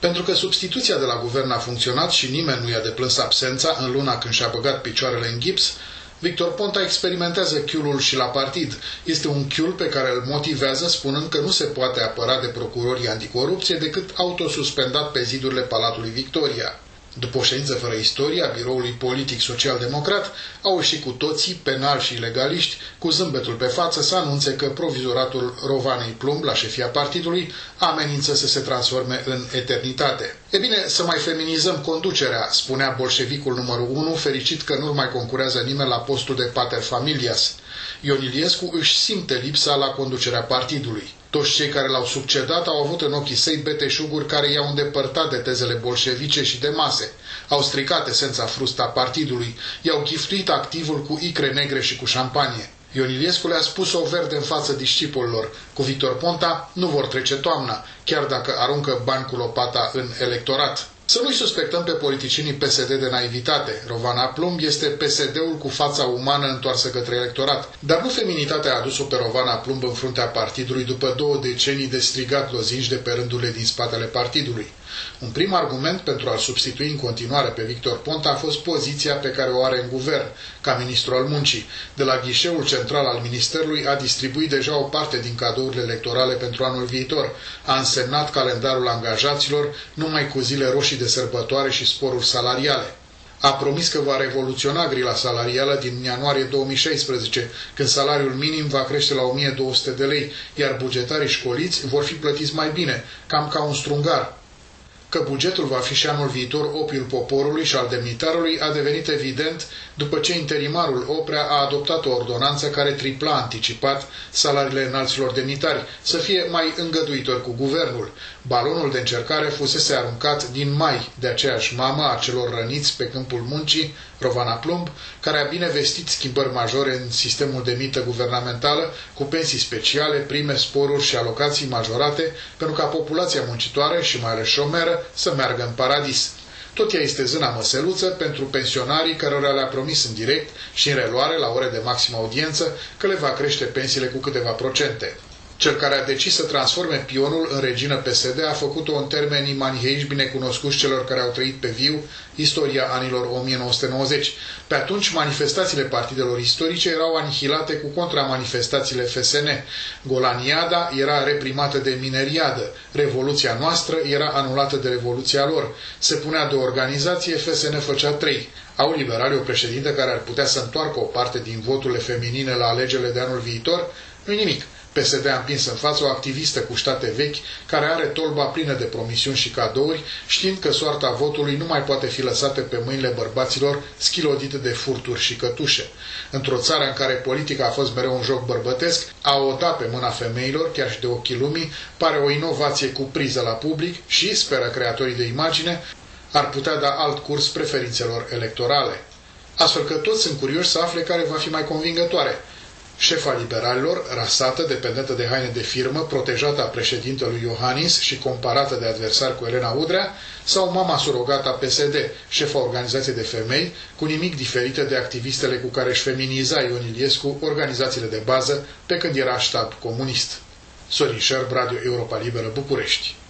Pentru că substituția de la guvern a funcționat și nimeni nu i-a deplâns absența în luna când și-a băgat picioarele în gips, Victor Ponta experimentează chiulul și la partid. Este un chiul pe care îl motivează spunând că nu se poate apăra de procurorii anticorupție decât autosuspendat pe zidurile Palatului Victoria. După o ședință fără istorie a biroului politic social-democrat, au ieșit cu toții, penali și ilegaliști, cu zâmbetul pe față să anunțe că provizoratul Rovanei Plumb, la șefia partidului, amenință să se transforme în eternitate. E bine, să mai feminizăm conducerea, spunea bolșevicul numărul 1, fericit că nu mai concurează nimeni la postul de pater familias. Ion Iliescu își simte lipsa la conducerea partidului. Toți cei care l-au succedat au avut în ochii săi beteșuguri care i-au îndepărtat de tezele bolșevice și de mase. Au stricat esența frustă a partidului, i-au chiftuit activul cu icre negre și cu șampanie. Ion Iliescu le-a spus-o verde în față discipolilor. Cu Victor Ponta nu vor trece toamna, chiar dacă aruncă bani cu lopata în electorat. Să nu-i suspectăm pe politicienii PSD de naivitate. Rovana Plumb este PSD-ul cu fața umană întoarsă către electorat. Dar nu feminitatea a adus-o pe Rovana Plumb în fruntea partidului după 2 decenii de strigat lozinci de pe rândurile din spatele partidului. Un prim argument pentru a-l substitui în continuare pe Victor Ponta a fost poziția pe care o are în guvern, ca ministru al muncii. De la ghișeul central al ministerului a distribuit deja o parte din cadourile electorale pentru anul viitor. A însemnat calendarul angajaților numai cu zile roșii de sărbătoare și sporuri salariale. A promis că va revoluționa grila salarială din ianuarie 2016, când salariul minim va crește la 1200 de lei, iar bugetarii școliți vor fi plătiți mai bine, cam ca un strungar. Că bugetul va fi și anul viitor opiul poporului și al demnitarului a devenit evident după ce interimarul Oprea a adoptat o ordonanță care tripla anticipat salariile înalților demnitari, să fie mai îngăduitor cu guvernul. Balonul de încercare fusese aruncat din mai de aceeași mamă a celor răniți pe câmpul muncii, Rovana Plumb, care a bine vestit schimbări majore în sistemul de mită guvernamentală, cu pensii speciale, prime, sporuri și alocații majorate, pentru ca populația muncitoare și mai ales șomeră să meargă în paradis. Tot ea este zâna măseluță pentru pensionarii cărora le-a promis în direct și în reluare la ore de maximă audiență că le va crește pensiile cu câteva procente. Cel care a decis să transforme pionul în regină PSD a făcut-o în termenii maniheiști binecunoscuți celor care au trăit pe viu istoria anilor 1990. Pe atunci, manifestațiile partidelor istorice erau anihilate cu contramanifestațiile FSN. Golaniada era reprimată de mineriadă. Revoluția noastră era anulată de revoluția lor. Se punea de organizație, FSN făcea 3. Au liberali o președintă care ar putea să întoarcă o parte din voturile feminine la alegerile de anul viitor? Nu-i nimic. PSD a împins în față o activistă cu ștate vechi, care are tolba plină de promisiuni și cadouri, știind că soarta votului nu mai poate fi lăsată pe mâinile bărbaților schilodite de furturi și cătușe. Într-o țară în care politica a fost mereu un joc bărbătesc, a o da pe mâna femeilor, chiar și de ochii lumii, pare o inovație cu priză la public și, speră creatorii de imagine, ar putea da alt curs preferințelor electorale. Astfel că toți sunt curioși să afle care va fi mai convingătoare. Șefa liberalilor, rasată, dependentă de haine de firmă, protejată a președintelui Iohannis și comparată de adversar cu Elena Udrea, sau mama surogată a PSD, șefa organizației de femei, cu nimic diferită de activistele cu care își feminiza Ion Iliescu organizațiile de bază pe când era ștab comunist. Sorin Șerb, Radio Europa Liberă, București.